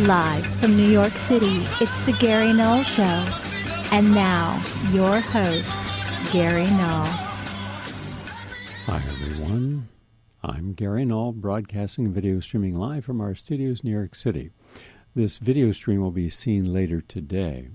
Live from New York City, it's the Gary Null Show. And now, your host, Gary Null. Hi, everyone. I'm Gary Null, broadcasting and video streaming live from our studios in New York City. This video stream will be seen later today.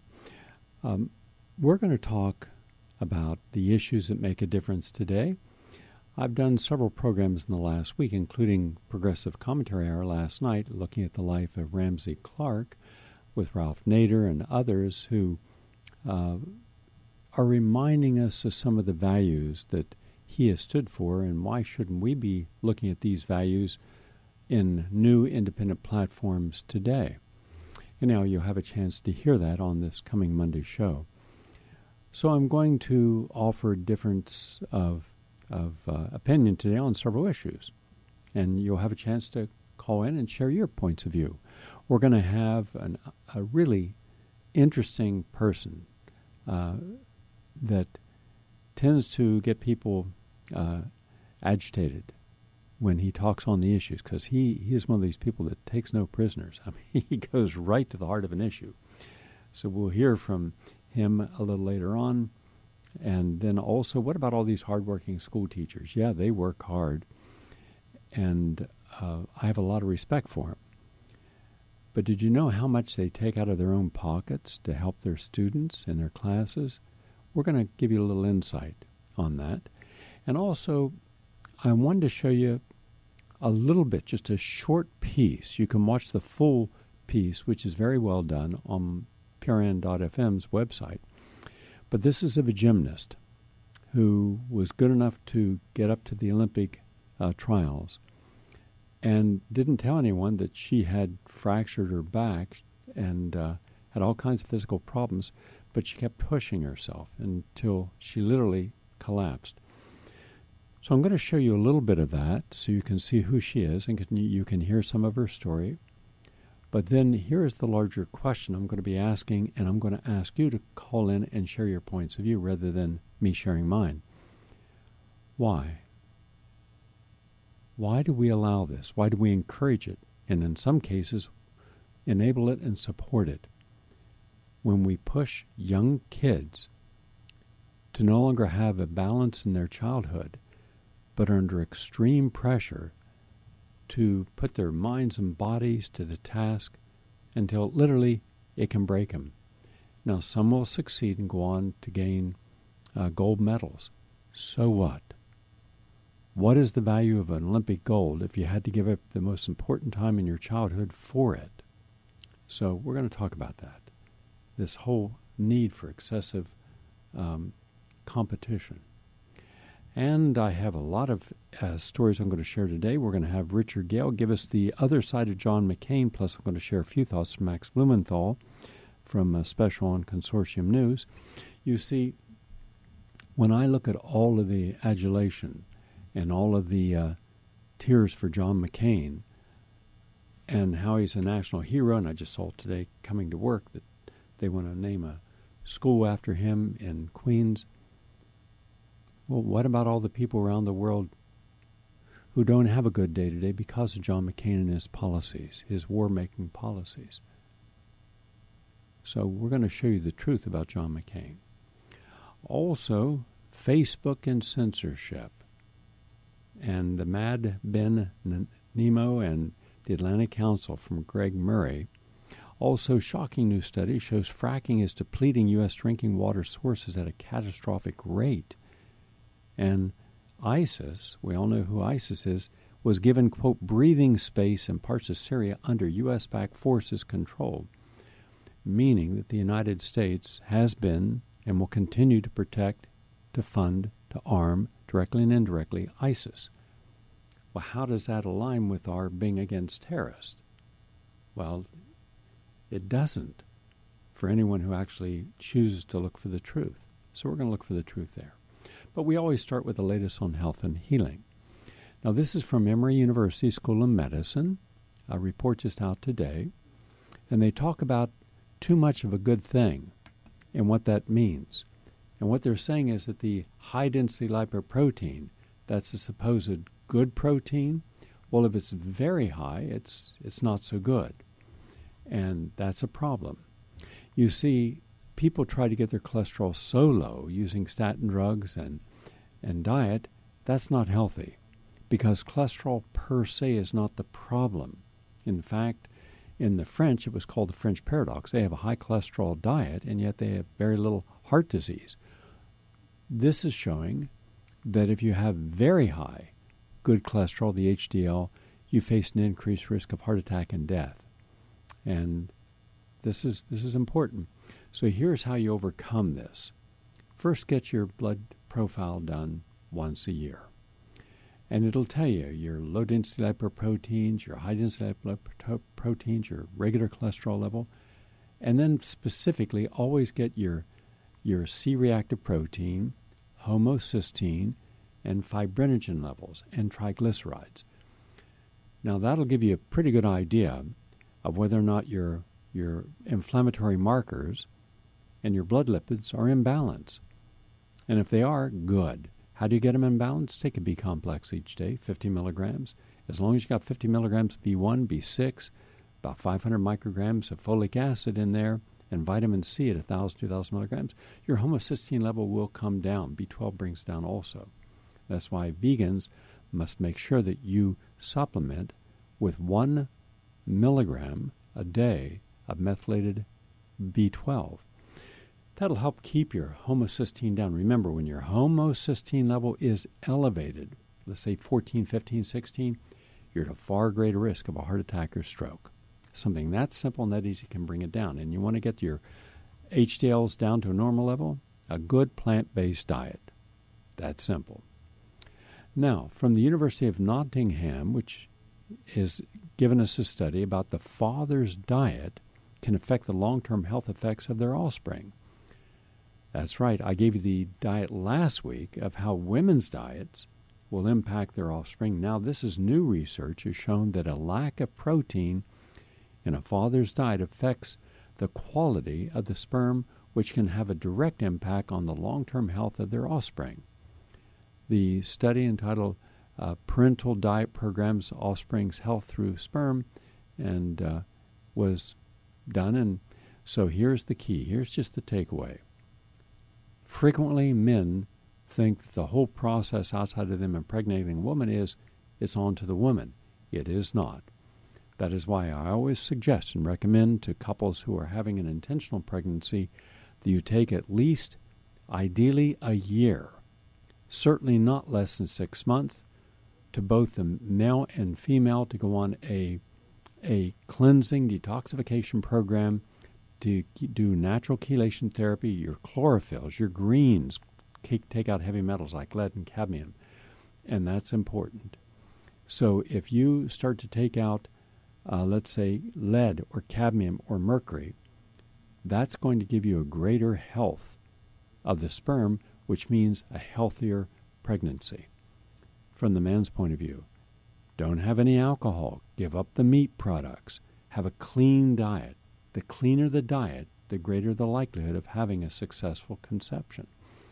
We're going to talk about the issues that make a difference today. I've done several programs in the last week, including Progressive Commentary Hour last night, looking at the life of Ramsey Clark with Ralph Nader and others who are reminding us of some of the values that he has stood for, and why shouldn't we be looking at these values in new independent platforms today. And now you'll have a chance to hear that on this coming Monday show. So I'm going to offer difference of opinion today on several issues, and you'll have a chance to call in and share your points of view. We're going to have a really interesting person that tends to get people agitated when he talks on the issues, because he is one of these people that takes no prisoners. I mean, he goes right to the heart of an issue. So we'll hear from him a little later on. And then also, what about all these hardworking school teachers? Yeah, they work hard, and I have a lot of respect for them. But did you know how much they take out of their own pockets to help their students in their classes? We're going to give you a little insight on that. And also, I wanted to show you a little bit, just a short piece. You can watch the full piece, which is very well done, on PRN.FM's website. But this is of a gymnast who was good enough to get up to the Olympic trials and didn't tell anyone that she had fractured her back and had all kinds of physical problems, but she kept pushing herself until she literally collapsed. So I'm going to show you a little bit of that so you can see who she is and you can hear some of her story. But then here is the larger question I'm going to be asking, and I'm going to ask you to call in and share your points of view rather than me sharing mine. Why? Why do we allow this? Why do we encourage it? And in some cases, enable it and support it? When we push young kids to no longer have a balance in their childhood, but are under extreme pressure to put their minds and bodies to the task until literally it can break them. Now, some will succeed and go on to gain gold medals. So what? What is the value of an Olympic gold if you had to give up the most important time in your childhood for it? So we're going to talk about that. This whole need for excessive competition. And I have a lot of stories I'm going to share today. We're going to have Richard Gale give us the other side of John McCain, plus I'm going to share a few thoughts from Max Blumenthal from a special on Consortium News. You see, when I look at all of the adulation and all of the tears for John McCain and how he's a national hero, and I just saw today coming to work that they want to name a school after him in Queens. Well, what about all the people around the world who don't have a good day today because of John McCain and his policies, his war-making policies? So we're going to show you the truth about John McCain. Also, Facebook and censorship, and the Mad Ben Nemo and the Atlantic Council from Greg Murray. Also, shocking new study shows fracking is depleting U.S. drinking water sources at a catastrophic rate. And ISIS, we all know who ISIS is, was given, quote, breathing space in parts of Syria under U.S.-backed forces' control, meaning that the United States has been and will continue to protect, to fund, to arm, directly and indirectly, ISIS. Well, how does that align with our being against terrorists? Well, it doesn't for anyone who actually chooses to look for the truth. So we're going to look for the truth there. But we always start with the latest on health and healing. Now, this is from Emory University School of Medicine, a report just out today, and they talk about too much of a good thing and what that means. And what they're saying is that the high-density lipoprotein, that's a supposed good protein, well, if it's very high, it's not so good. And that's a problem. You see, people try to get their cholesterol so low using statin drugs and diet. That's not healthy, because cholesterol per se is not the problem. In fact, in the French, it was called the French paradox. They have a high cholesterol diet, and yet they have very little heart disease. This is showing that if you have very high good cholesterol, the HDL, you face an increased risk of heart attack and death. And this is important. So here's how you overcome this. First, get your blood profile done once a year. And it'll tell you your low-density lipoproteins, your high-density lipoproteins, your regular cholesterol level. And then specifically, always get your C-reactive protein, homocysteine, and fibrinogen levels, and triglycerides. Now, that'll give you a pretty good idea of whether or not your inflammatory markers and your blood lipids are in balance. And if they are, good. How do you get them in balance? Take a B complex each day, 50 milligrams. As long as you got 50 milligrams of B1, B6, about 500 micrograms of folic acid in there, and vitamin C at 1,000, 2,000 milligrams, your homocysteine level will come down. B12 brings down also. That's why vegans must make sure that you supplement with 1 milligram a day of methylated B12. That'll help keep your homocysteine down. Remember, when your homocysteine level is elevated, let's say 14, 15, 16, you're at a far greater risk of a heart attack or stroke. Something that simple and that easy can bring it down. And you want to get your HDLs down to a normal level? A good plant-based diet. That's simple. Now, from the University of Nottingham, which has given us a study about the father's diet can affect the long-term health effects of their offspring. That's right. I gave you the diet last week of how women's diets will impact their offspring. Now, this is new research has shown that a lack of protein in a father's diet affects the quality of the sperm, which can have a direct impact on the long-term health of their offspring. The study entitled Parental Diet Programs Offspring's Health Through Sperm and was done. And so here's the key. Here's just the takeaway. Frequently, men think that the whole process outside of them impregnating a woman it's on to the woman. It is not. That is why I always suggest and recommend to couples who are having an intentional pregnancy that you take at least, ideally, a year, certainly not less than 6 months, to both the male and female to go on a cleansing detoxification program, to do natural chelation therapy, your chlorophylls, your greens, take out heavy metals like lead and cadmium, and that's important. So if you start to take out, let's say, lead or cadmium or mercury, that's going to give you a greater health of the sperm, which means a healthier pregnancy. From the man's point of view, don't have any alcohol, give up the meat products, have a clean diet. The cleaner the diet, the greater the likelihood of having a successful conception.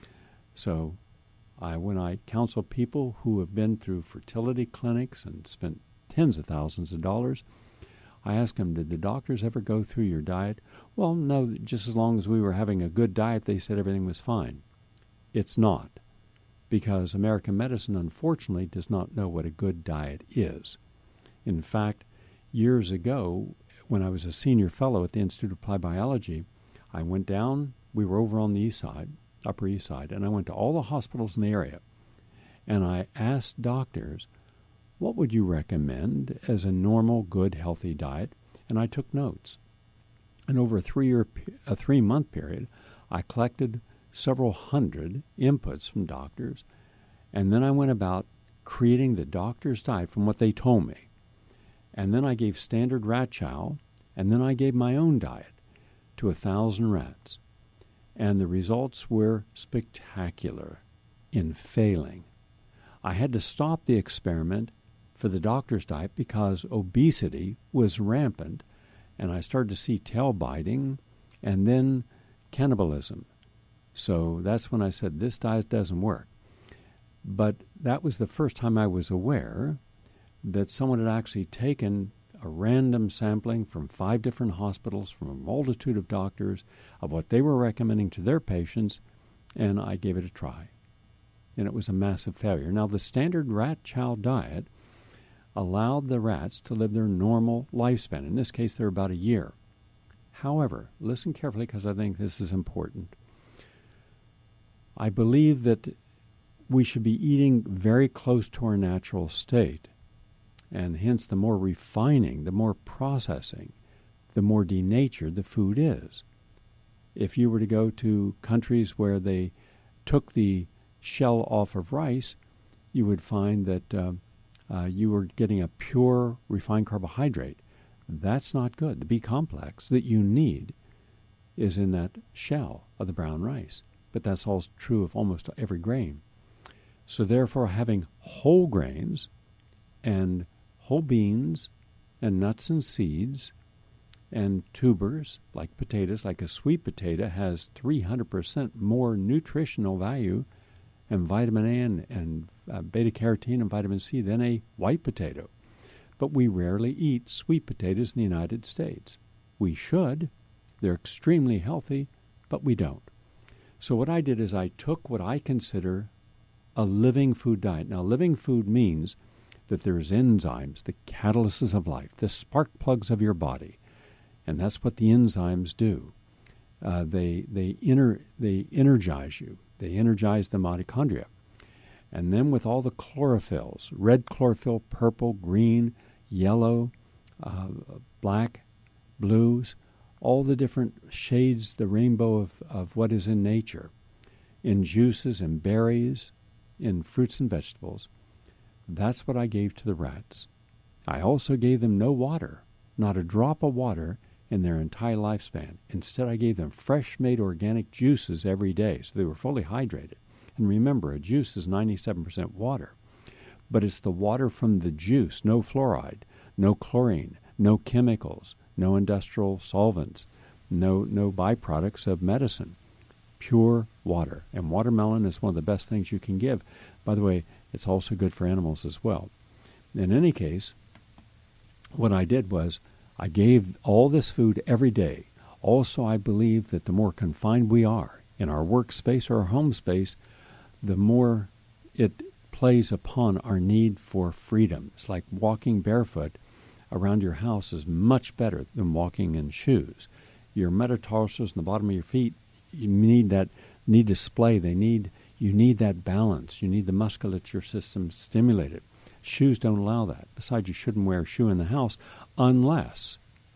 So when I counsel people who have been through fertility clinics and spent tens of thousands of dollars, I ask them, did the doctors ever go through your diet? Well, no, just as long as we were having a good diet, they said everything was fine. It's not, because American medicine, unfortunately, does not know what a good diet is. In fact, years ago, when I was a senior fellow at the Institute of Applied Biology, I went down, we were over on the east side, Upper East Side, and I went to all the hospitals in the area, and I asked doctors, what would you recommend as a normal, good, healthy diet? And I took notes. And over a 3-month period, I collected several hundred inputs from doctors, and then I went about creating the doctor's diet from what they told me. And then I gave standard rat chow, and then I gave my own diet to 1,000 rats. And the results were spectacular in failing. I had to stop the experiment for the doctor's diet because obesity was rampant, and I started to see tail biting and then cannibalism. So that's when I said, this diet doesn't work. But that was the first time I was aware that someone had actually taken a random sampling from 5 different hospitals, from a multitude of doctors, of what they were recommending to their patients, and I gave it a try. And it was a massive failure. Now, the standard rat chow diet allowed the rats to live their normal lifespan. In this case, they're about a year. However, listen carefully because I think this is important. I believe that we should be eating very close to our natural state. And hence, the more refining, the more processing, the more denatured the food is. If you were to go to countries where they took the shell off of rice, you would find that you were getting a pure refined carbohydrate. That's not good. The B complex that you need is in that shell of the brown rice. But that's also true of almost every grain. So therefore, having whole grains and whole beans and nuts and seeds and tubers like potatoes, like a sweet potato has 300% more nutritional value and vitamin A and beta-carotene and vitamin C than a white potato. But we rarely eat sweet potatoes in the United States. We should. They're extremely healthy, but we don't. So what I did is I took what I consider a living food diet. Now, living food means that there's enzymes, the catalysts of life, the spark plugs of your body. And that's what the enzymes do. They energize you. They energize the mitochondria. And then with all the chlorophylls, red chlorophyll, purple, green, yellow, black, blues, all the different shades, the rainbow of what is in nature, in juices and berries, in fruits and vegetables. That's what I gave to the rats. I also gave them no water, not a drop of water in their entire lifespan. Instead, I gave them fresh-made organic juices every day, so they were fully hydrated. And remember, a juice is 97% water. But it's the water from the juice, no fluoride, no chlorine, no chemicals, no industrial solvents, no byproducts of medicine. Pure water. And watermelon is one of the best things you can give. By the way, it's also good for animals as well. In any case, what I did was I gave all this food every day. Also, I believe that the more confined we are in our workspace or our home space, the more it plays upon our need for freedom. It's like walking barefoot around your house is much better than walking in shoes. Your metatarsals and the bottom of your feet, you need display. You need that balance. You need the musculature system stimulated. Shoes don't allow that. Besides, you shouldn't wear a shoe in the house unless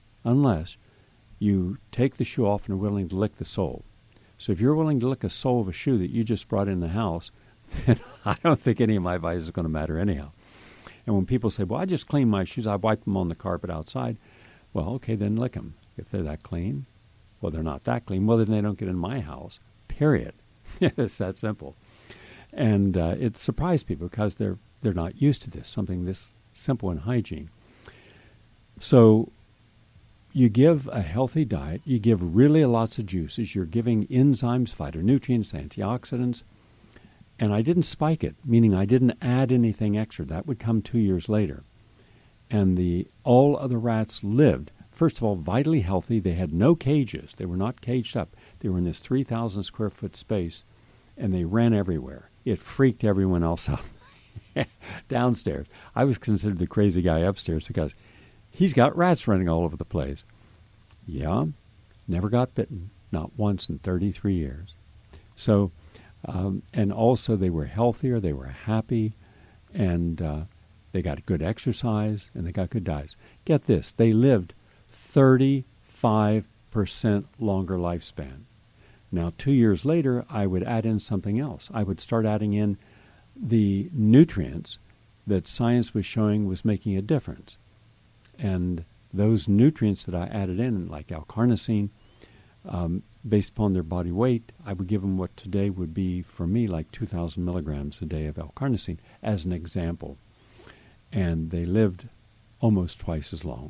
you take the shoe off and are willing to lick the sole. So if you're willing to lick a sole of a shoe that you just brought in the house, then I don't think any of my advice is going to matter anyhow. And when people say, well, I just clean my shoes, I wipe them on the carpet outside, well, okay, then lick them. If they're that clean, well, they're not that clean. Well, then they don't get in my house, period. It's that simple. And it surprised people because they're not used to this, something this simple in hygiene. So you give a healthy diet, you give really lots of juices, you're giving enzymes, phytonutrients, antioxidants, and I didn't spike it, meaning I didn't add anything extra. That would come 2 years later. And all of the rats lived, first of all, vitally healthy. They had no cages. They were not caged up. They were in this 3,000 square foot space, and they ran everywhere. It freaked everyone else out downstairs. I was considered the crazy guy upstairs because he's got rats running all over the place. Yeah, never got bitten, not once in 33 years. So, and also they were healthier, they were happy, and they got good exercise, and they got good diets. Get this, they lived 35% longer lifespan. Now, 2 years later, I would add in something else. I would start adding in the nutrients that science was showing was making a difference. And those nutrients that I added in, like L-carnosine, based upon their body weight, I would give them what today would be, for me, like 2,000 milligrams a day of L-carnosine, as an example. And they lived almost twice as long.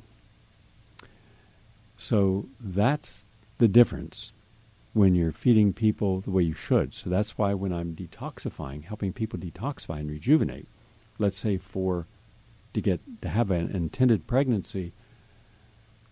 So that's the difference when you're feeding people the way you should. So that's why when I'm detoxifying, helping people detoxify and rejuvenate, let's say to have an intended pregnancy,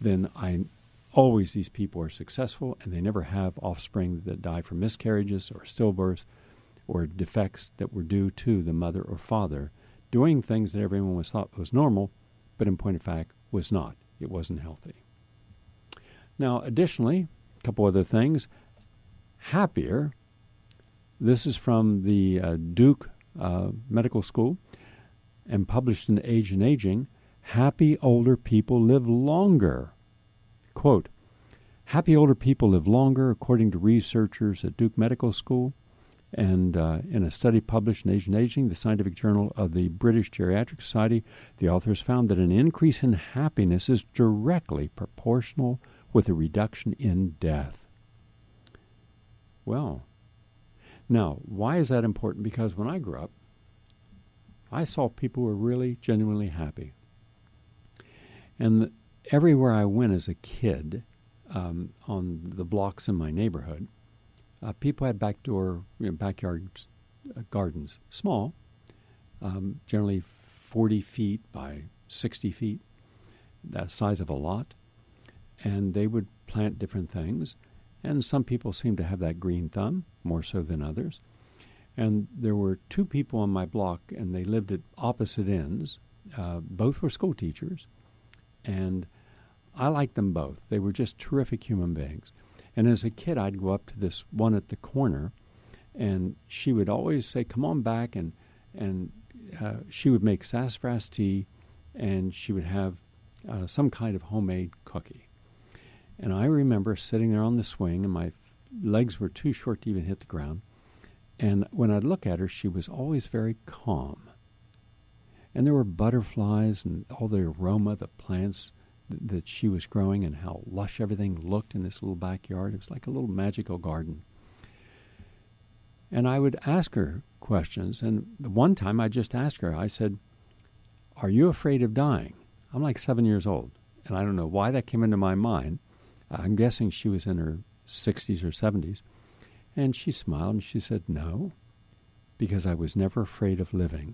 then always these people are successful, and they never have offspring that die from miscarriages or stillbirths or defects that were due to the mother or father doing things that everyone was thought was normal, but in point of fact was not. It wasn't healthy. Now, additionally, a couple other things. Happier. This is from the Duke Medical School and published in Age and Aging. Happy older people live longer. Quote, happy older people live longer, according to researchers at Duke Medical School. And in a study published in Age and Aging, the scientific journal of the British Geriatric Society, the authors found that an increase in happiness is directly proportional with a reduction in death. Well, now, why is that important? Because when I grew up, I saw people who were really genuinely happy. And everywhere I went as a kid, on the blocks in my neighborhood, people had backyard gardens, small, generally 40 feet by 60 feet, the size of a lot, and they would plant different things. And some people seemed to have that green thumb, more so than others. And there were two people on my block, and they lived at opposite ends. Both were school teachers, and I liked them both. They were just terrific human beings. And as a kid, I'd go up to this one at the corner, and she would always say, come on back, and she would make sassafras tea, and she would have some kind of homemade cookie. And I remember sitting there on the swing, and my legs were too short to even hit the ground. And when I'd look at her, she was always very calm. And there were butterflies and all the aroma, the plants that she was growing, and how lush everything looked in this little backyard. It was like a little magical garden. And I would ask her questions. And one time I just asked her, I said, are you afraid of dying? I'm like 7 years old. And I don't know why that came into my mind. I'm guessing she was in her 60s or 70s. And she smiled and she said, no, because I was never afraid of living.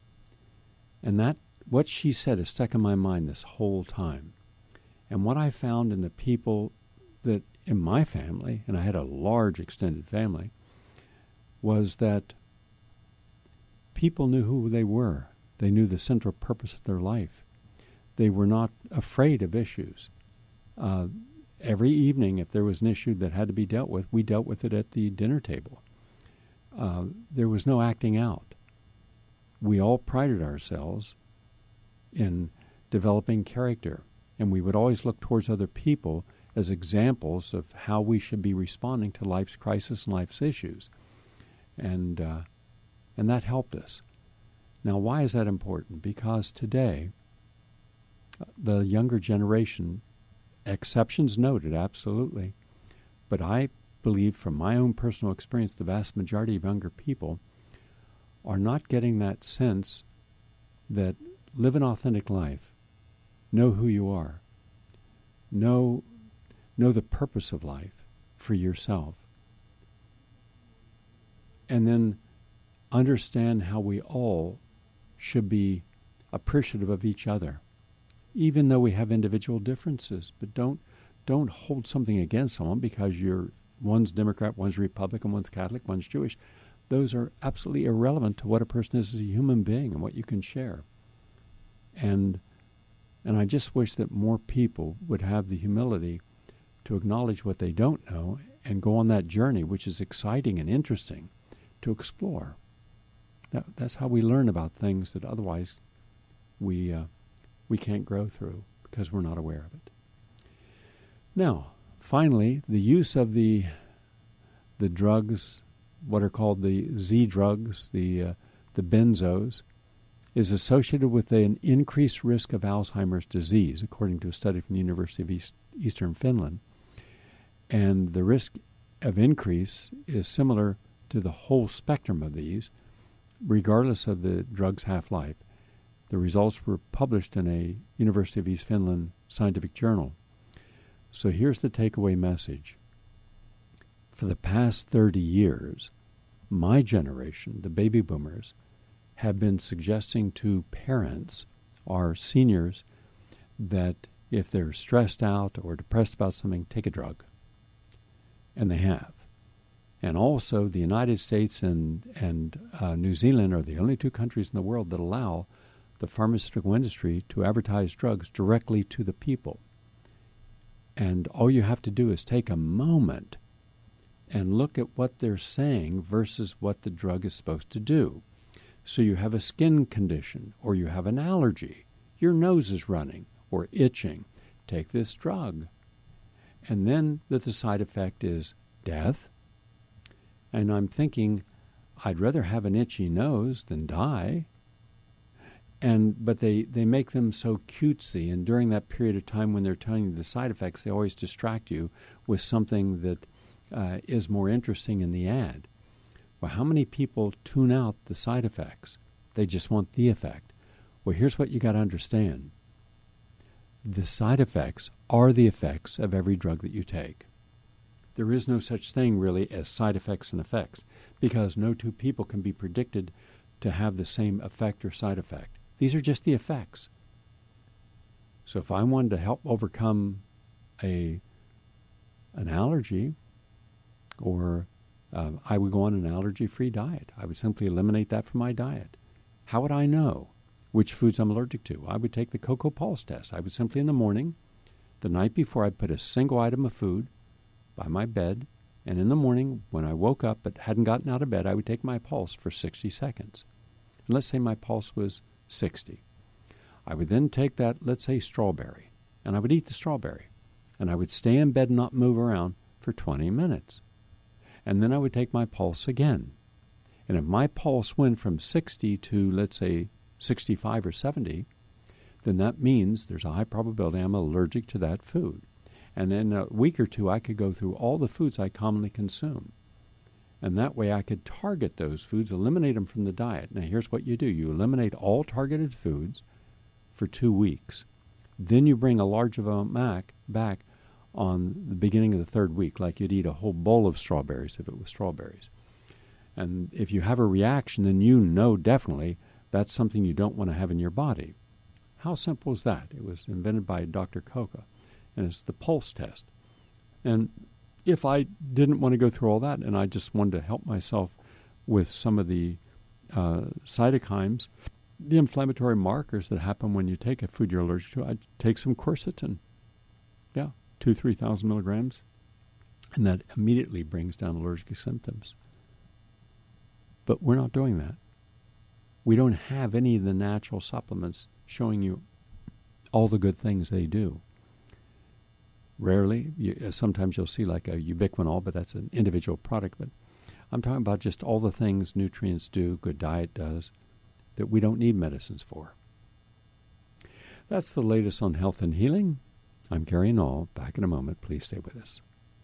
And that, what she said, has stuck in my mind this whole time. And what I found in the people that in my family, and I had a large extended family, was that people knew who they were. They knew the central purpose of their life. They were not afraid of issues. Every evening, if there was an issue that had to be dealt with, we dealt with it at the dinner table. There was no acting out. We all prided ourselves in developing character, and we would always look towards other people as examples of how we should be responding to life's crisis and life's issues. And that helped us. Now, why is that important? Because today, the younger generation, exceptions noted, absolutely, but I believe from my own personal experience, the vast majority of younger people are not getting that sense that live an authentic life, know who you are, know the purpose of life for yourself, and then understand how we all should be appreciative of each other, even though we have individual differences. But don't hold something against someone because one's Democrat, one's Republican, one's Catholic, one's Jewish. Those are absolutely irrelevant to what a person is as a human being and what you can share. And I just wish that more people would have the humility to acknowledge what they don't know and go on that journey, which is exciting and interesting, to explore. That's how we learn about things that otherwise we can't grow through because we're not aware of it. Now, finally, the use of the drugs, what are called the Z drugs, the benzos, is associated with an increased risk of Alzheimer's disease, according to a study from the University of Eastern Finland. And the risk of increase is similar to the whole spectrum of these, regardless of the drug's half-life. The results were published in a University of East Finland scientific journal. So here's the takeaway message. For the past 30 years, my generation, the baby boomers, have been suggesting to parents, our seniors, that if they're stressed out or depressed about something, take a drug. And they have. And also, the United States and New Zealand are the only two countries in the world that allow the pharmaceutical industry to advertise drugs directly to the people. And all you have to do is take a moment and look at what they're saying versus what the drug is supposed to do. So you have a skin condition, or you have an allergy, your nose is running or itching, take this drug. And then the side effect is death. And I'm thinking, I'd rather have an itchy nose than die. But they make them so cutesy, and during that period of time when they're telling you the side effects, they always distract you with something that is more interesting in the ad. Well, how many people tune out the side effects? They just want the effect. Well, here's what you got to understand. The side effects are the effects of every drug that you take. There is no such thing really as side effects and effects, because no two people can be predicted to have the same effect or side effect. These are just the effects. So if I wanted to help overcome an allergy, or I would go on an allergy-free diet. I would simply eliminate that from my diet. How would I know which foods I'm allergic to? I would take the Cocoa Pulse test. I would simply in the morning, the night before, I'd put a single item of food by my bed, and in the morning when I woke up but hadn't gotten out of bed, I would take my pulse for 60 seconds. And let's say my pulse was 60. I would then take that, let's say, strawberry, and I would eat the strawberry, and I would stay in bed and not move around for 20 minutes. And then I would take my pulse again. And if my pulse went from 60 to, let's say, 65 or 70, then that means there's a high probability I'm allergic to that food. And in a week or two, I could go through all the foods I commonly consume. And that way I could target those foods, eliminate them from the diet. Now, here's what you do. You eliminate all targeted foods for 2 weeks. Then you bring a large amount back on the beginning of the third week, like you'd eat a whole bowl of strawberries if it was strawberries. And if you have a reaction, then you know definitely that's something you don't want to have in your body. How simple is that? It was invented by Dr. Koka, and it's the pulse test. And if I didn't want to go through all that and I just wanted to help myself with some of the cytokines, the inflammatory markers that happen when you take a food you're allergic to, I'd take some quercetin. 2,000-3,000 milligrams, and that immediately brings down allergic symptoms. But we're not doing that. We don't have any of the natural supplements showing you all the good things they do. Rarely, sometimes you'll see like a ubiquinol, but that's an individual product. But I'm talking about just all the things nutrients do, good diet does, that we don't need medicines for. That's the latest on health and healing. I'm Gary Null. Back in a moment. Please stay with us.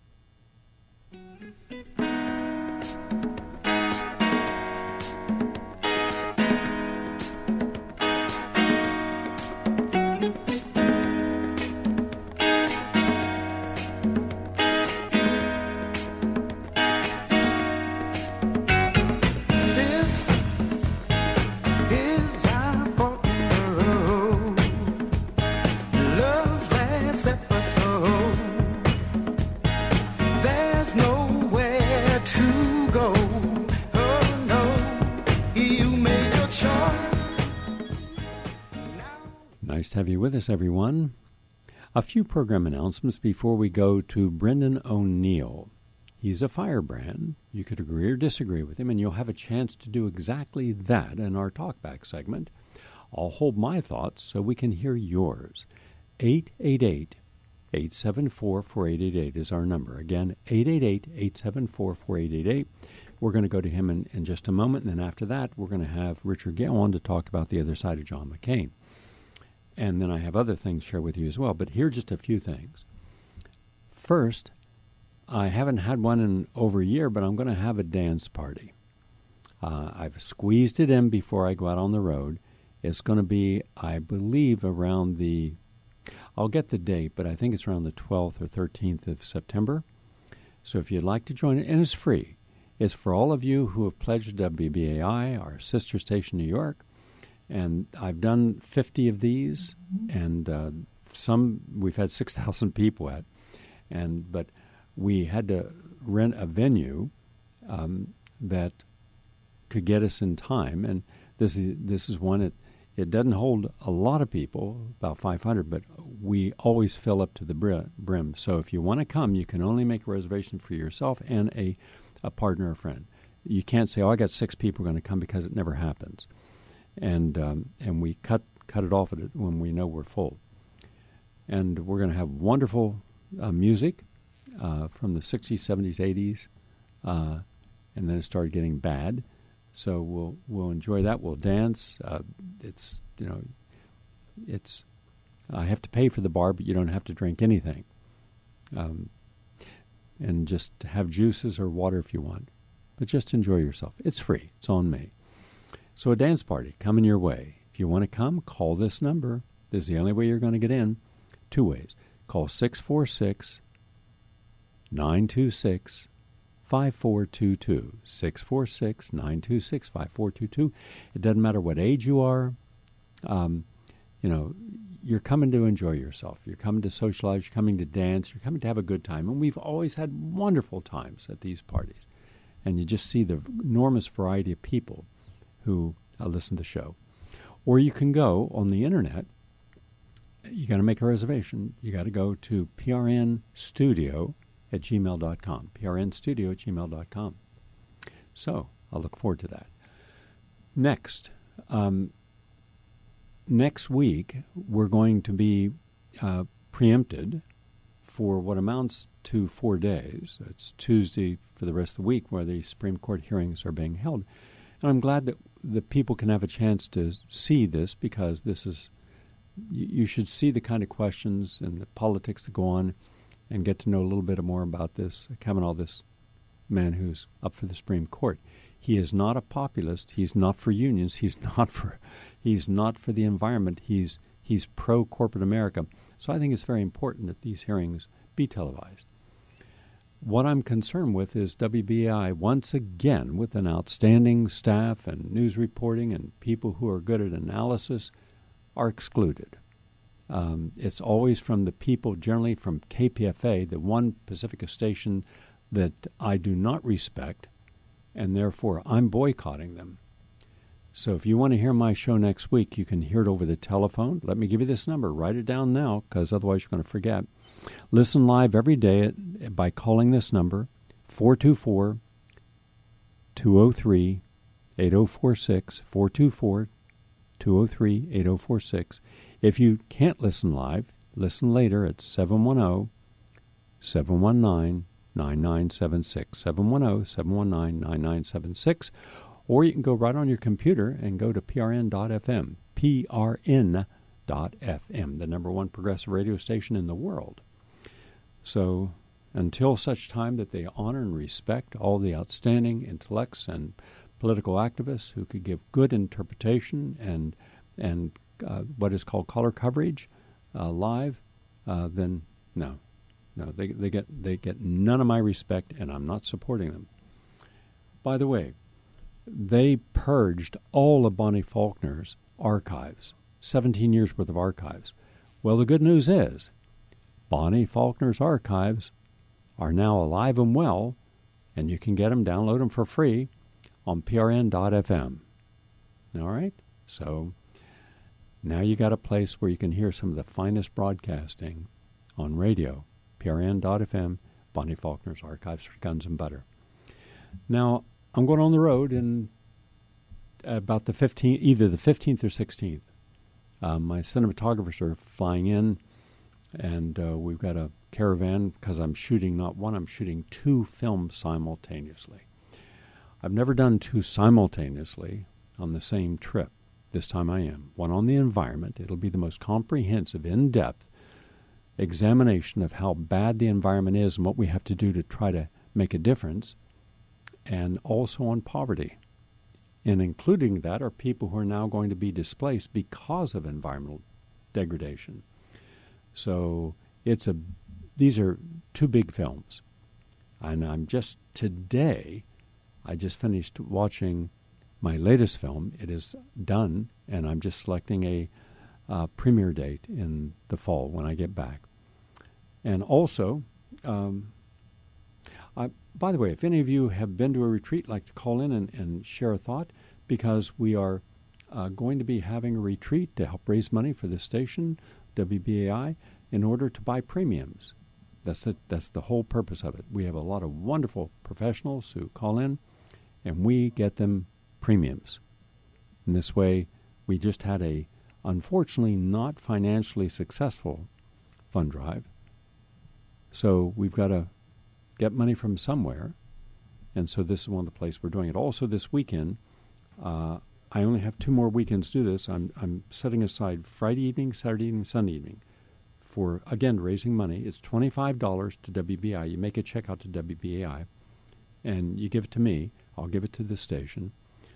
Nice to have you with us, everyone. A few program announcements before we go to Brendan O'Neill. He's a firebrand. You could agree or disagree with him, and you'll have a chance to do exactly that in our Talkback segment. I'll hold my thoughts so we can hear yours. 888-874-4888 is our number. Again, 888-874-4888. We're going to go to him in just a moment, and then after that, we're going to have Richard Gale on to talk about the other side of John McCain. And then I have other things to share with you as well. But here are just a few things. First, I haven't had one in over a year, but I'm going to have a dance party. I've squeezed it in before I go out on the road. It's going to be, I believe, around I'll get the date, but I think it's around the 12th or 13th of September. So if you'd like to join it, and it's free. It's for all of you who have pledged WBAI, our sister station in New York. And I've done 50 of these, and some we've had 6,000 people at, but we had to rent a venue that could get us in time, and this is one. It doesn't hold a lot of people, about 500, but we always fill up to the brim. So if you want to come, you can only make a reservation for yourself and a partner or friend. You can't say, "Oh, I got 6 people going to come," because it never happens. And we cut it off at it when we know we're full. And we're going to have wonderful music from the 60s, 70s, 80s, and then it started getting bad. So we'll enjoy that. We'll dance. It's I have to pay for the bar, but you don't have to drink anything. And just have juices or water if you want. But just enjoy yourself. It's free. It's on me. So a dance party coming your way. If you want to come, call this number. This is the only way you're going to get in. 2 ways. Call 646-926-5422. 646-926-5422. It doesn't matter what age you are. You're coming to enjoy yourself. You're coming to socialize. You're coming to dance. You're coming to have a good time. And we've always had wonderful times at these parties. And you just see the enormous variety of people who listen to the show. Or you can go on the internet. You got to make a reservation. You got to go to prnstudio@gmail.com. prnstudio@gmail.com. So I'll look forward to that. Next week, we're going to be preempted for what amounts to 4 days. It's Tuesday for the rest of the week where the Supreme Court hearings are being held. And I'm glad that the people can have a chance to see this, because this is, you should see the kind of questions and the politics that go on and get to know a little bit more about this Kavanaugh, this man who's up for the Supreme Court. He is not a populist. He's not for unions. He's not for the environment. He's pro-corporate America. So I think it's very important that these hearings be televised. What I'm concerned with is WBAI, once again, with an outstanding staff and news reporting and people who are good at analysis, are excluded. It's always from the people, generally from KPFA, the one Pacifica station that I do not respect, and therefore I'm boycotting them. So if you want to hear my show next week, you can hear it over the telephone. Let me give you this number. Write it down now, because otherwise you're going to forget. Listen live every day by calling this number, 424-203-8046, 424-203-8046. If you can't listen live, listen later at 710-719-9976, 710-719-9976, or you can go right on your computer and go to prn.fm, prn.fm, the number one progressive radio station in the world. So until such time that they honor and respect all the outstanding intellects and political activists who could give good interpretation and what is called color coverage live, then no, they get none of my respect, and I'm not supporting them. By the way, they purged all of Bonnie Faulkner's archives, 17 years worth of archives. Well, the good news is Bonnie Faulkner's archives are now alive and well, and you can get them, download them for free on prn.fm. All right? So now you got a place where you can hear some of the finest broadcasting on radio, prn.fm, Bonnie Faulkner's archives for Guns and Butter. Now, I'm going on the road in about the 15th, either the 15th or 16th. My cinematographers are flying in, and we've got a caravan, because I'm shooting not one, I'm shooting 2 films simultaneously. I've never done 2 simultaneously on the same trip. This time I am. One on the environment. It'll be the most comprehensive, in-depth examination of how bad the environment is and what we have to do to try to make a difference, and also on poverty. And including that are people who are now going to be displaced because of environmental degradation. So these are 2 big films. And I just finished watching my latest film. It is done, and I'm just selecting premiere date in the fall when I get back. And also, by the way, if any of you have been to a retreat, like to call in and share a thought, because we are going to be having a retreat to help raise money for this station, WBAI, in order to buy premiums. That's it. That's the whole purpose of it. We have a lot of wonderful professionals who call in, and we get them premiums. In this way, we just had a, unfortunately, not financially successful fund drive. So we've got to get money from somewhere, and so this is one of the places we're doing it. Also, this weekend, I only have 2 more weekends to do this. I'm setting aside Friday evening, Saturday evening, Sunday evening for, again, raising money. It's $25 to WBI. You make a check out to WBAI, and you give it to me. I'll give it to the station.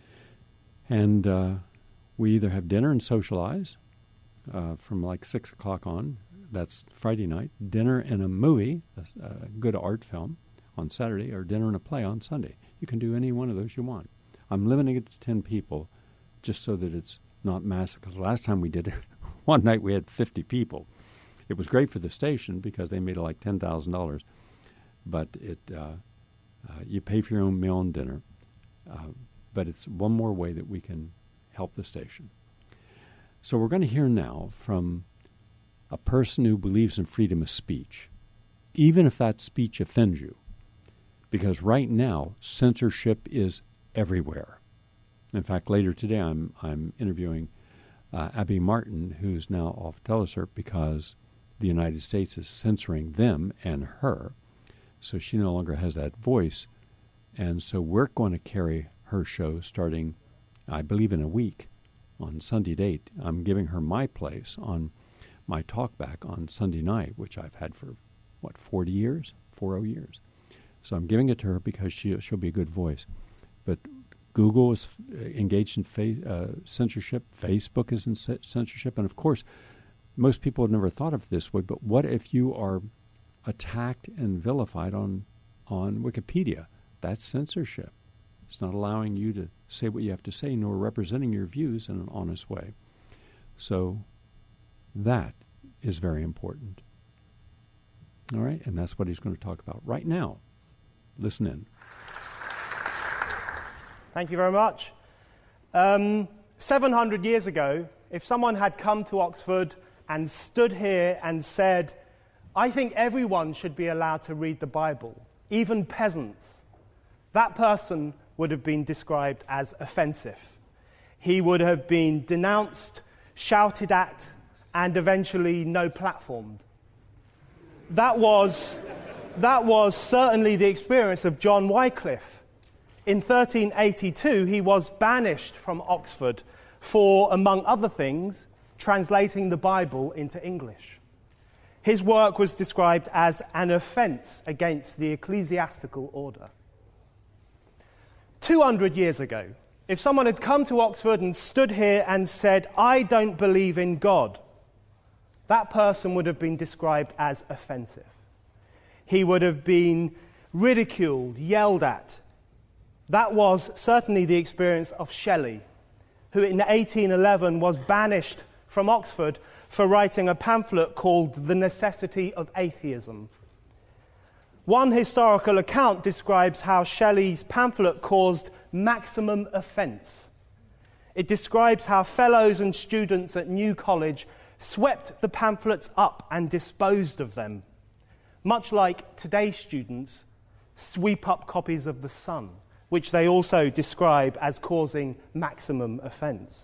And we either have dinner and socialize from like 6 o'clock on. That's Friday night. Dinner and a movie, a good art film, on Saturday, or dinner and a play on Sunday. You can do any one of those you want. I'm limiting it to 10 people just so that it's not massive. Because last time we did it, one night we had 50 people. It was great for the station because they made like $10,000. But you pay for your own meal and dinner. But it's one more way that we can help the station. So we're going to hear now from a person who believes in freedom of speech, even if that speech offends you. Because right now, censorship is everywhere. In fact, later today, I'm interviewing Abby Martin, who's now off Telesurf because the United States is censoring them and her. So she no longer has that voice. And so we're going to carry her show starting, I believe, in a week on Sunday date. I'm giving her my place on my talkback on Sunday night, which I've had for, 40 years? 40 years. So I'm giving it to her because she'll be a good voice. But Google is engaged in censorship. Facebook is in censorship. And, of course, most people have never thought of it this way, but what if you are attacked and vilified on Wikipedia? That's censorship. It's not allowing you to say what you have to say, nor representing your views in an honest way. So that is very important. All right? And that's what he's going to talk about right now. Listen in. Thank you very much. 700 years ago, if someone had come to Oxford and stood here and said, I think everyone should be allowed to read the Bible, even peasants, that person would have been described as offensive. He would have been denounced, shouted at, and eventually no-platformed. That was certainly the experience of John Wycliffe. In 1382, he was banished from Oxford for, among other things, translating the Bible into English. His work was described as an offense against the ecclesiastical order. 200 years ago, if someone had come to Oxford and stood here and said, I don't believe in God, that person would have been described as offensive. He would have been ridiculed, yelled at. That was certainly the experience of Shelley, who in 1811 was banished from Oxford for writing a pamphlet called The Necessity of Atheism. One historical account describes how Shelley's pamphlet caused maximum offence. It describes how fellows and students at New College swept the pamphlets up and disposed of them, much like today's students sweep up copies of The Sun, which they also describe as causing maximum offence.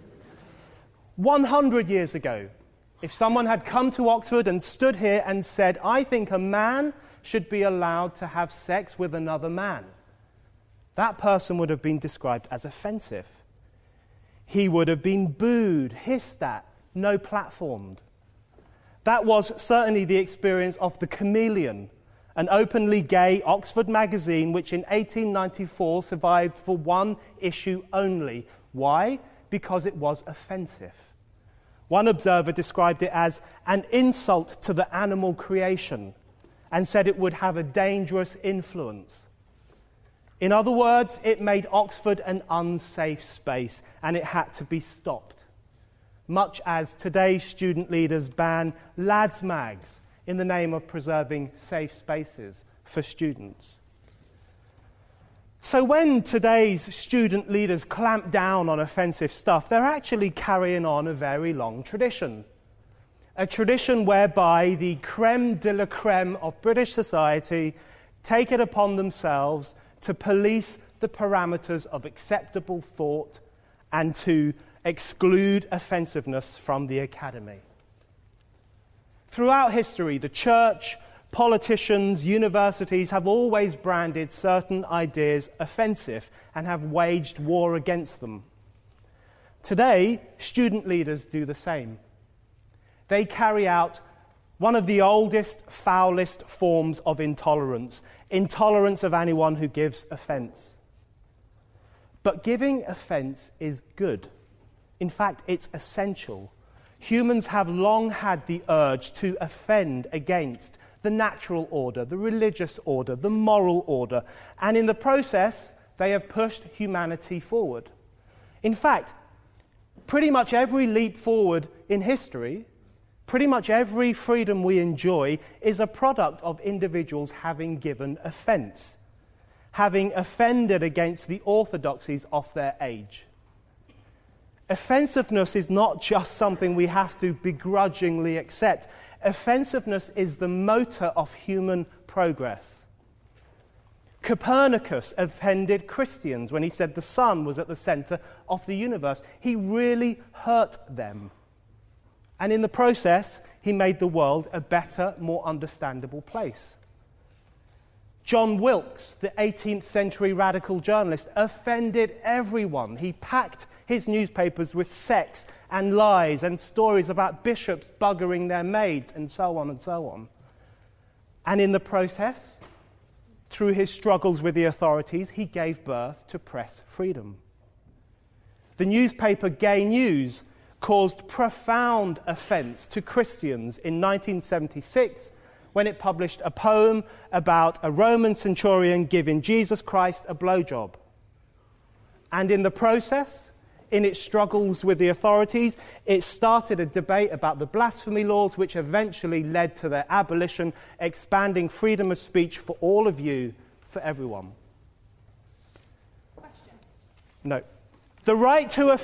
100 years ago, if someone had come to Oxford and stood here and said, I think a man should be allowed to have sex with another man, that person would have been described as offensive. He would have been booed, hissed at, no-platformed. That was certainly the experience of The Chameleon, an openly gay Oxford magazine which in 1894 survived for one issue only. Why? Because it was offensive. One observer described it as an insult to the animal creation and said it would have a dangerous influence. In other words, it made Oxford an unsafe space and it had to be stopped. much as today's student leaders ban lads' mags in the name of preserving safe spaces for students. So when today's student leaders clamp down on offensive stuff, they're actually carrying on a very long tradition. A tradition whereby the creme de la creme of British society take it upon themselves to police the parameters of acceptable thought and to exclude offensiveness from the academy. Throughout history, the church, politicians, universities have always branded certain ideas offensive and have waged war against them. Today, student leaders do the same. They carry out one of the oldest, foulest forms of intolerance of anyone who gives offense. But giving offense is good. In fact, it's essential. Humans have long had the urge to offend against the natural order, the religious order, the moral order, and in the process, they have pushed humanity forward. In fact, pretty much every leap forward in history, pretty much every freedom we enjoy is a product of individuals having given offense, having offended against the orthodoxies of their age. Offensiveness is not just something we have to begrudgingly accept. Offensiveness is the motor of human progress. Copernicus offended Christians when he said the sun was at the center of the universe. He really hurt them. And in the process, he made the world a better, more understandable place. John Wilkes, the 18th century radical journalist, offended everyone. He packed his newspapers with sex and lies and stories about bishops buggering their maids and so on and so on. And in the process, through his struggles with the authorities, he gave birth to press freedom. The newspaper Gay News caused profound offense to Christians in 1976 when it published a poem about a Roman centurion giving Jesus Christ a blowjob. And in the process, in its struggles with the authorities, it started a debate about the blasphemy laws, which eventually led to their abolition, expanding freedom of speech for all of you, for everyone. Question. No. The right to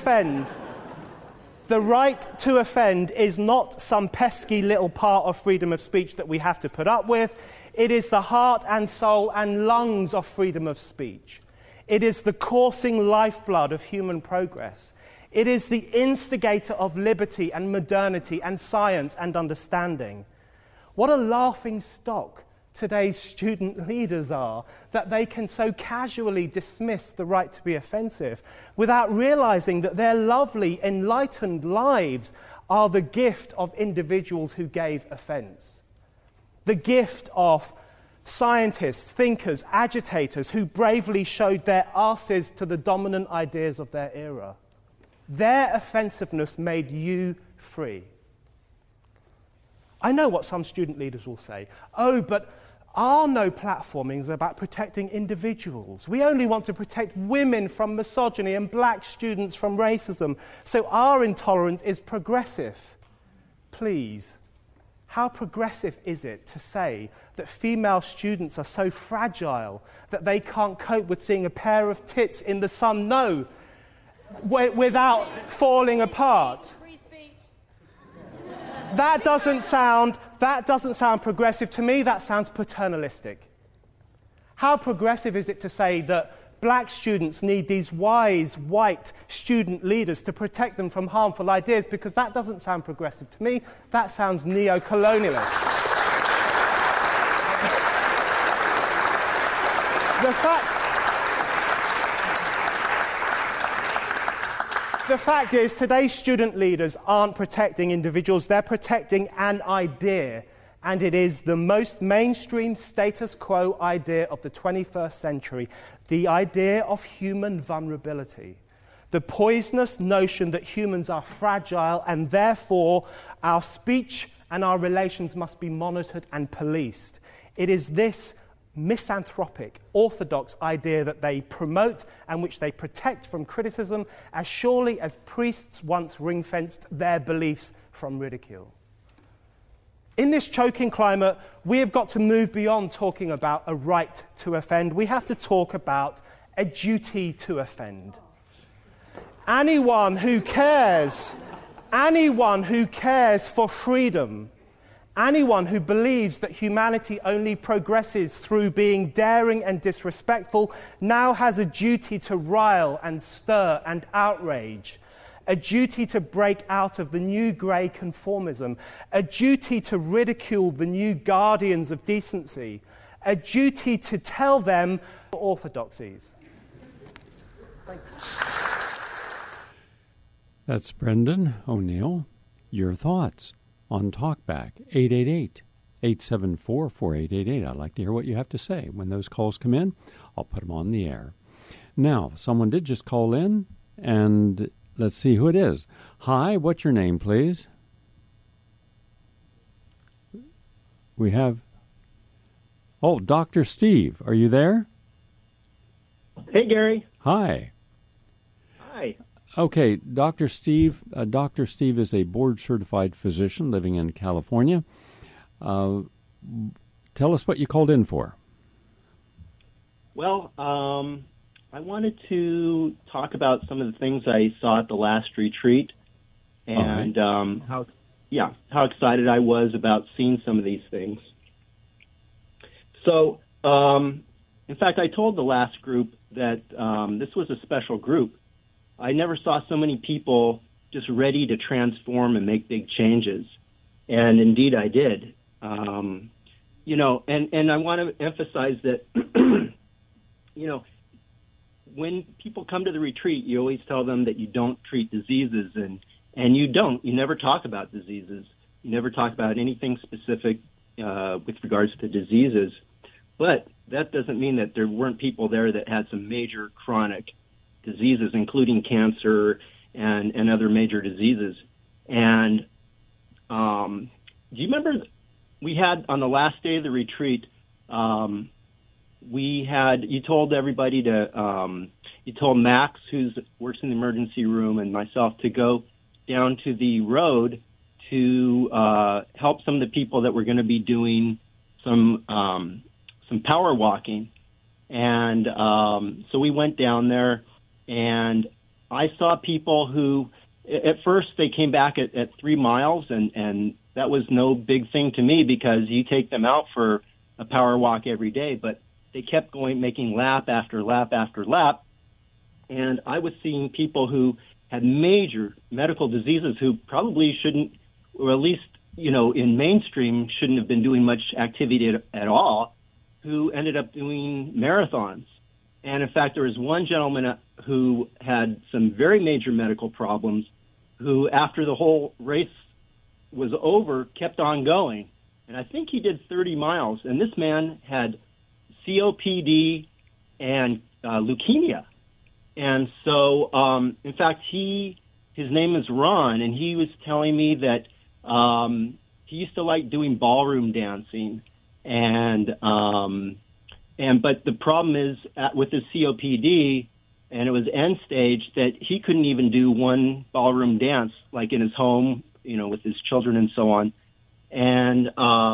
offend is not some pesky little part of freedom of speech that we have to put up with. It is the heart and soul and lungs of freedom of speech. It is the coursing lifeblood of human progress. It is the instigator of liberty and modernity and science and understanding. What a laughing stock today's student leaders are, that they can so casually dismiss the right to be offensive without realizing that their lovely, enlightened lives are the gift of individuals who gave offense. The gift of scientists, thinkers, agitators who bravely showed their arses to the dominant ideas of their era. Their offensiveness made you free. I know what some student leaders will say. Oh, but our no platforming is about protecting individuals. We only want to protect women from misogyny and black students from racism. So our intolerance is progressive. Please. How progressive is it to say that female students are so fragile that they can't cope with seeing a pair of tits in the sun? No, without falling apart. That doesn't sound progressive to me. That sounds paternalistic. How progressive is it to say that black students need these wise, white student leaders to protect them from harmful ideas? Because that doesn't sound progressive to me. That sounds neo-colonialist. The fact is, today's student leaders aren't protecting individuals. They're protecting an idea. And it is the most mainstream status quo idea of the 21st century, the idea of human vulnerability, the poisonous notion that humans are fragile and therefore our speech and our relations must be monitored and policed. It is this misanthropic, orthodox idea that they promote and which they protect from criticism as surely as priests once ring-fenced their beliefs from ridicule. In this choking climate, we have got to move beyond talking about a right to offend. We have to talk about a duty to offend. Anyone who cares for freedom, anyone who believes that humanity only progresses through being daring and disrespectful, now has a duty to rile and stir and outrage, a duty to break out of the new grey conformism, a duty to ridicule the new guardians of decency, a duty to tell them orthodoxies. Thank you. That's Brendan O'Neill. Your thoughts on TalkBack, 888-874-4888. I'd like to hear what you have to say. When those calls come in, I'll put them on the air. Now, someone did just call in, and let's see who it is. Hi, what's your name, please? We have... Oh, Dr. Steve. Are you there? Hey, Gary. Hi. Hi. Okay, Dr. Steve. Dr. Steve is a board-certified physician living in California. Tell us what you called in for. Well, I wanted to talk about some of the things I saw at the last retreat, and how excited I was about seeing some of these things. So, in fact, I told the last group that this was a special group. I never saw so many people just ready to transform and make big changes. And indeed I did. And I want to emphasize that, when people come to the retreat, you always tell them that you don't treat diseases, and you don't. You never talk about diseases. You never talk about anything specific with regards to diseases. But that doesn't mean that there weren't people there that had some major chronic diseases, including cancer and other major diseases. And do you remember we had on the last day of the retreat, you told everybody you told Max, who works in the emergency room, and myself to go down to the road to help some of the people that were going to be doing some power walking. And so we went down there, and I saw people who, at first, they came back at 3 miles, and that was no big thing to me because you take them out for a power walk every day, but they kept going, making lap after lap after lap, and I was seeing people who had major medical diseases who probably shouldn't, or at least, in mainstream, shouldn't have been doing much activity at all, who ended up doing marathons. And in fact, there was one gentleman who had some very major medical problems who, after the whole race was over, kept on going. And I think he did 30 miles. And this man had COPD and leukemia. And so, in fact, his name is Ron, and he was telling me that he used to like doing ballroom dancing. But the problem is with his COPD, and it was end stage, that he couldn't even do one ballroom dance, like in his home, with his children and so on. And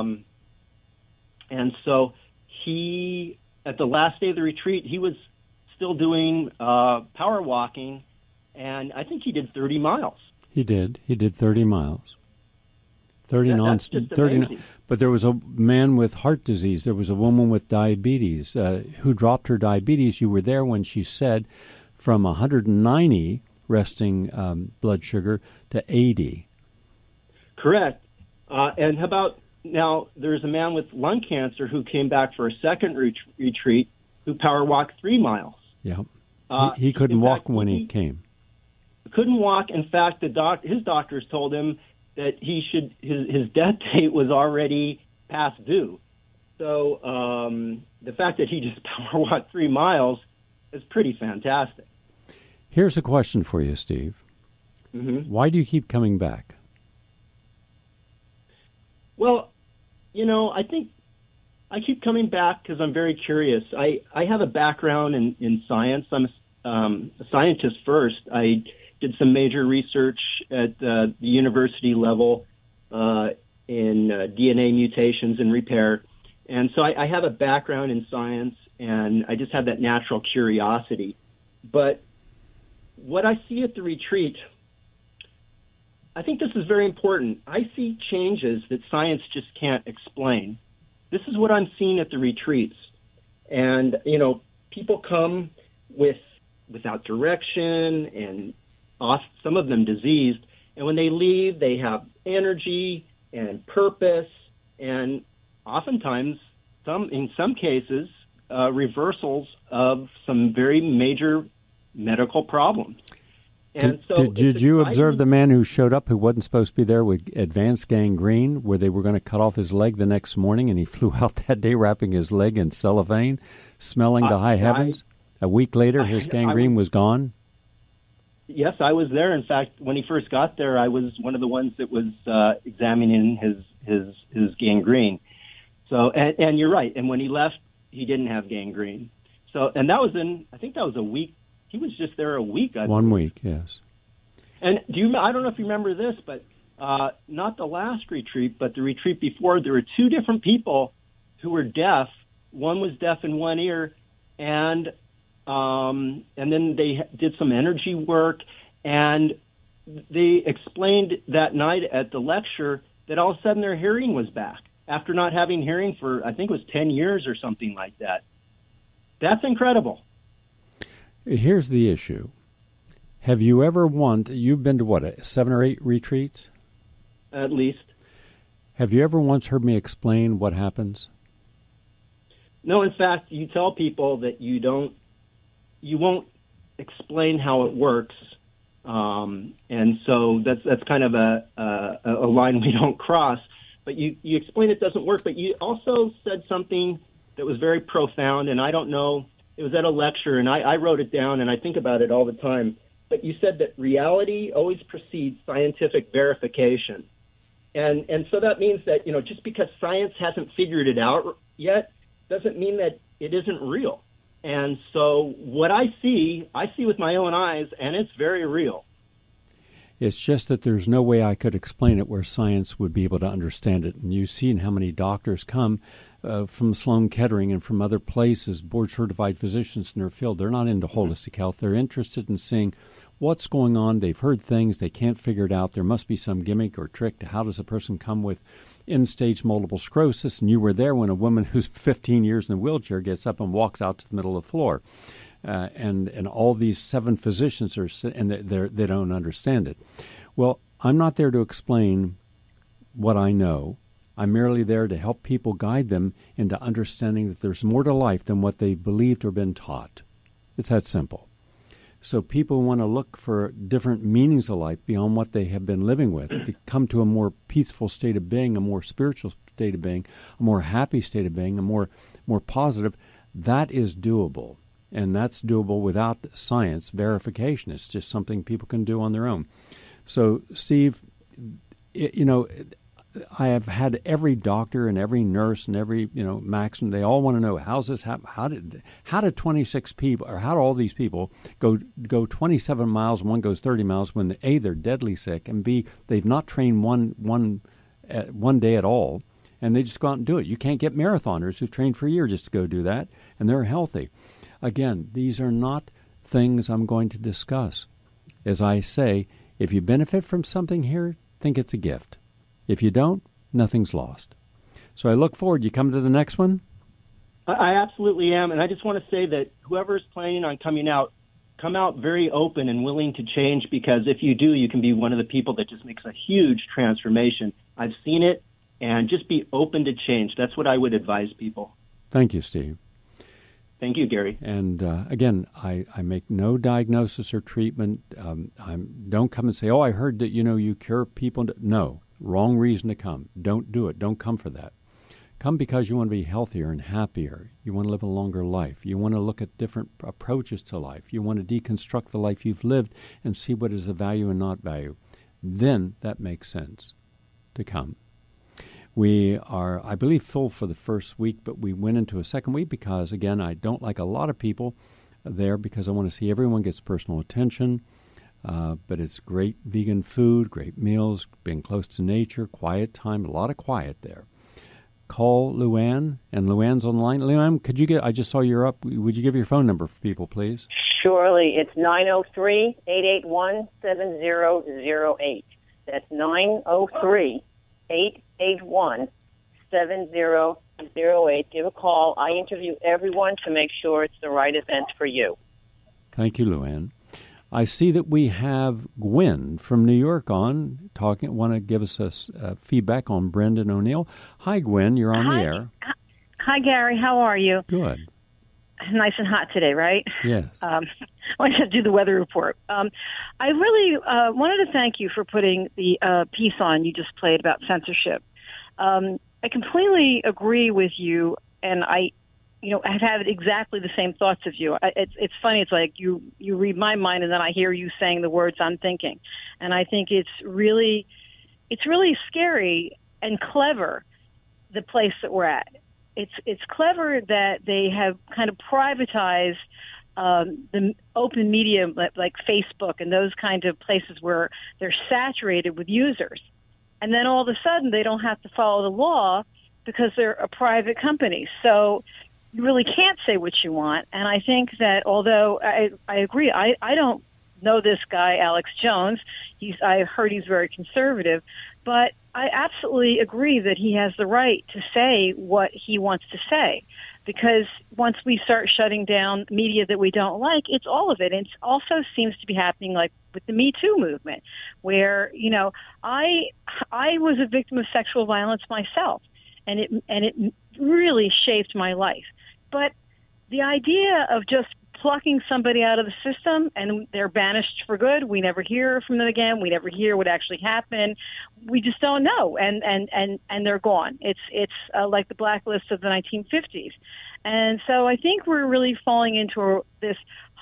so he, at the last day of the retreat, he was still doing power walking, and I think he did 30 miles. He did 30 miles. that's just 30, but there was a man with heart disease. There was a woman with diabetes who dropped her diabetes. You were there when she said from 190 resting blood sugar to 80. Correct. And how about now there's a man with lung cancer who came back for a second retreat who power walked 3 miles. Yeah. He couldn't walk when he came. Couldn't walk. In fact, his doctors told him that his death date was already past due. So the fact that he just power walked 3 miles is pretty fantastic. Here's a question for you, Steve. Mm-hmm. Why do you keep coming back? Well, I I keep coming back because I'm very curious. I have a background in science. I'm a scientist first. I did some major research at the university level in DNA mutations and repair. And so I have a background in science, and I just have that natural curiosity. But what I see at the retreat, I think this is very important. I see changes that science just can't explain. This is what I'm seeing at the retreats. And, people come without direction and some of them diseased. And when they leave, they have energy and purpose and oftentimes, in some cases, reversals of some very major medical problems. And did you observe the man who showed up who wasn't supposed to be there with advanced gangrene, where they were going to cut off his leg the next morning, and he flew out that day wrapping his leg in cellophane, smelling to high heavens? A week later, his gangrene was gone? Yes, I was there. In fact, when he first got there, I was one of the ones that was examining his gangrene. So, and you're right. And when he left, he didn't have gangrene. So, and that was I think that was a week. He was just there a week. 1 week, yes. And I don't know if you remember this, but not the last retreat, but the retreat before, there were two different people who were deaf. One was deaf in one ear, and then they did some energy work, and they explained that night at the lecture that all of a sudden their hearing was back after not having hearing for, I think it was 10 years or something like that. That's incredible. Here's the issue. Have you ever you've been to 7 or 8 retreats? At least. Have you ever once heard me explain what happens? No, in fact, you tell people that you won't explain how it works. And so that's kind of a line we don't cross. But you explain it doesn't work, but you also said something that was very profound, and I don't know, it was at a lecture, and I wrote it down, and I think about it all the time. But you said that reality always precedes scientific verification. And so that means that, just because science hasn't figured it out yet doesn't mean that it isn't real. And so what I see with my own eyes, and it's very real. It's just that there's no way I could explain it where science would be able to understand it. And you've seen how many doctors come from Sloan Kettering and from other places, board-certified physicians in their field. They're not into holistic health. They're interested in seeing what's going on. They've heard things. They can't figure it out. There must be some gimmick or trick to how does a person come with end-stage multiple sclerosis. And you were there when a woman who's 15 years in a wheelchair gets up and walks out to the middle of the floor. And all these 7 physicians they don't understand it. Well, I'm not there to explain what I know. I'm merely there to help people, guide them into understanding that there's more to life than what they've believed or been taught. It's that simple. So people want to look for different meanings of life beyond what they have been living with, to come to a more peaceful state of being, a more spiritual state of being, a more happy state of being, a more positive. That is doable. And that's doable without science verification. It's just something people can do on their own. So, Steve, I have had every doctor and every nurse and every, Maxim, they all want to know, how's this happen? How did 26 people, or how do all these people go 27 miles, one goes 30 miles when A, they're deadly sick, and B, they've not trained one day at all, and they just go out and do it. You can't get marathoners who've trained for a year just to go do that, and they're healthy. Again, these are not things I'm going to discuss. As I say, if you benefit from something here, think it's a gift. If you don't, nothing's lost. So I look forward. You come to the next one? I absolutely am. And I just want to say that whoever's planning on coming out, come out very open and willing to change, because if you do, you can be one of the people that just makes a huge transformation. I've seen it, and just be open to change. That's what I would advise people. Thank you, Steve. Thank you, Gary. And again, I make no diagnosis or treatment. Don't come and say, I heard that, you cure people. No, wrong reason to come. Don't do it. Don't come for that. Come because you want to be healthier and happier. You want to live a longer life. You want to look at different approaches to life. You want to deconstruct the life you've lived and see what is of value and not value. Then that makes sense to come. We are, I believe, full for the first week, but we went into a second week because, again, I don't like a lot of people there because I want to see everyone gets personal attention. But it's great vegan food, great meals, being close to nature, quiet time, a lot of quiet there. Call Luann, and Luann's on the line. Luann, I just saw you're up. Would you give your phone number for people, please? Surely. It's 903-881-7008. That's 903-881-7008. Give a call. I interview everyone to make sure it's the right event for you. Thank you, Luann. I see that we have Gwen from New York on talking. Want to give us feedback on Brendan O'Neill? Hi, Gwen. You're on the air. Hi, Gary. How are you? Good. Nice and hot today, right? Yes. I wanted to do the weather report. I really wanted to thank you for putting the piece on you just played about censorship. I completely agree with you, and I've had exactly the same thoughts as you. It's funny. It's like you read my mind, and then I hear you saying the words I'm thinking. And I think it's really scary and clever, the place that we're at. It's clever that they have kind of privatized the open media like Facebook and those kind of places where they're saturated with users. And then all of a sudden they don't have to follow the law because they're a private company. So you really can't say what you want. And I think that although I agree, I don't know this guy, Alex Jones. I heard he's very conservative, but I absolutely agree that he has the right to say what he wants to say, because once we start shutting down media that we don't like, it's all of it. And it also seems to be happening like with the Me Too movement, where, I was a victim of sexual violence myself, and it really shaped my life. But the idea of just plucking somebody out of the system and they're banished for good, we never hear from them again. We never hear what actually happened. We just don't know, and they're gone. It's like the blacklist of the 1950s, and so I think we're really falling into this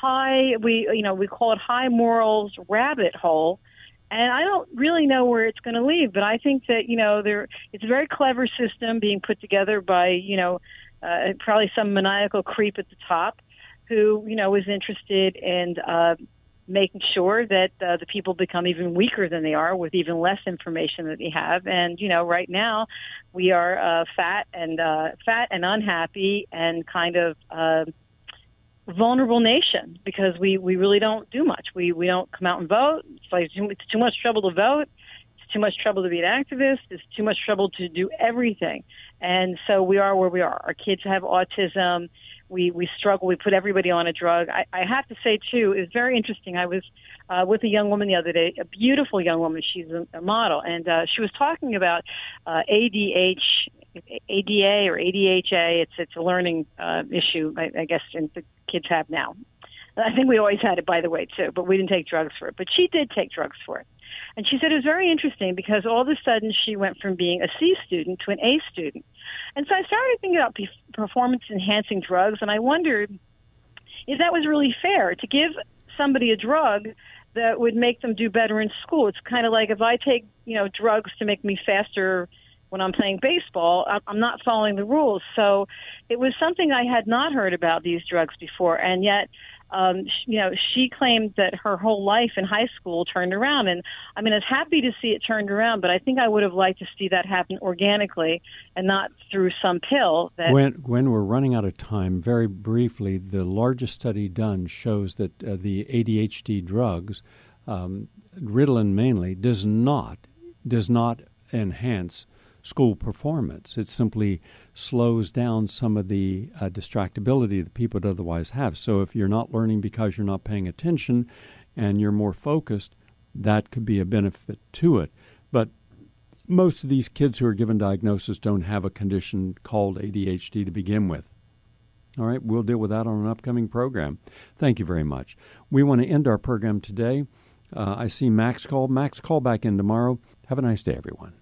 we call it high morals rabbit hole. And I don't really know where it's going to lead, but I think that it's a very clever system being put together by probably some maniacal creep at the top, who, is interested in making sure that the people become even weaker than they are with even less information that they have. And, right now we are fat and unhappy and kind of vulnerable nation because we really don't do much. We don't come out and vote. It's too much trouble to vote. It's too much trouble to be an activist. It's too much trouble to do everything. And so we are where we are. Our kids have autism. We struggle. We put everybody on a drug. I have to say, too, it's very interesting. I was with a young woman the other day, a beautiful young woman. She's a model. And she was talking about ADA or ADHA. It's a learning issue, I guess, and the kids have now. I think we always had it, by the way, too, but we didn't take drugs for it. But she did take drugs for it. And she said it was very interesting because all of a sudden she went from being a C student to an A student. And so I started thinking about performance-enhancing drugs, and I wondered if that was really fair to give somebody a drug that would make them do better in school. It's kind of like if I take, drugs to make me faster when I'm playing baseball, I'm not following the rules. So it was something I had not heard about these drugs before, and yet she claimed that her whole life in high school turned around. And I was happy to see it turned around, but I think I would have liked to see that happen organically and not through some pill. Gwen, we're running out of time. Very briefly, the largest study done shows that the ADHD drugs, Ritalin mainly, does not enhance school performance. It simply slows down some of the distractibility that people would otherwise have. So if you're not learning because you're not paying attention and you're more focused, that could be a benefit to it. But most of these kids who are given diagnosis don't have a condition called ADHD to begin with. All right, we'll deal with that on an upcoming program. Thank you very much. We want to end our program today. I see Max call. Max, call back in tomorrow. Have a nice day, everyone.